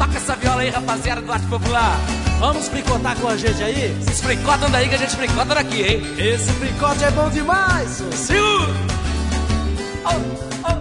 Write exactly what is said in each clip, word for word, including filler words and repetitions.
Toca essa viola aí, rapaziada do Arte Popular. Vamos fricotar com a gente aí? Vocês fricotam daí que a gente fricota daqui, hein? Esse fricote é bom demais, senhor. Segura! Oh, oh,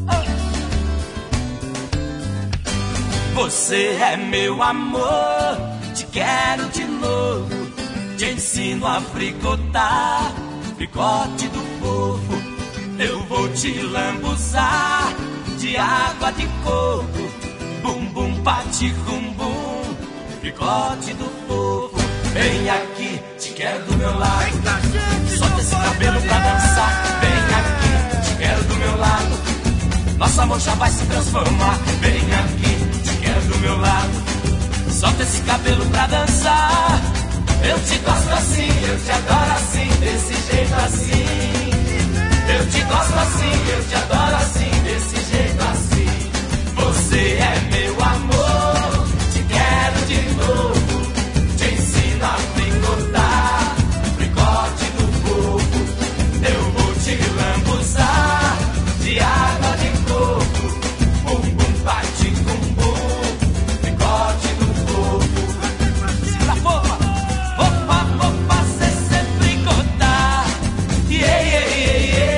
oh. Você é meu amor, te quero de novo. Te ensino a fricotar, fricote do povo. Eu vou te lambuzar de água de coco. Bum, bum, bate, rum, bum, fricote do povo. Vem aqui, te quero do meu lado. Solta esse cabelo pra dançar. Vem aqui, te quero do meu lado. Nosso amor já vai se transformar. Vem aqui, te quero do meu lado. Solta esse cabelo pra dançar. Eu te gosto assim, eu te adoro assim, desse jeito assim. Eu te gosto assim, eu te adoro assim, desse jeito assim. Você é meu amor, te quero de novo. Te ensino a fricotar, fricote do povo. Eu vou te lambuzar de água de coco. Bum, bum, bate, bum, bum, fricote do povo. Segura a porra, opa, opa, cê cê fricotar. Yeah, yeah, yeah, yeah.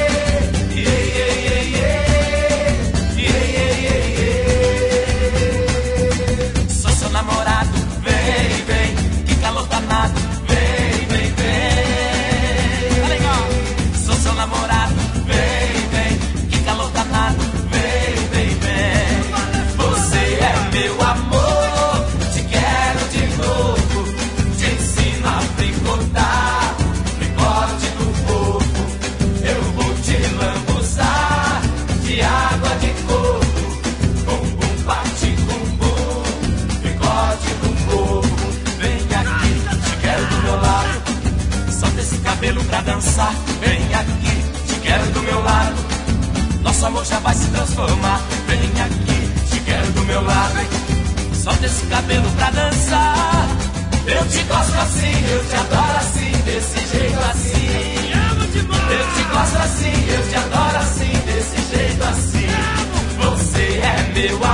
Cabelo pra dançar, vem aqui, te quero do meu lado. Nosso amor já vai se transformar. Vem aqui, te quero do meu lado. Solta esse cabelo pra dançar. Eu te gosto assim, eu te adoro assim, desse jeito assim. Eu te gosto assim, eu te adoro assim, desse jeito assim. Você é meu amor.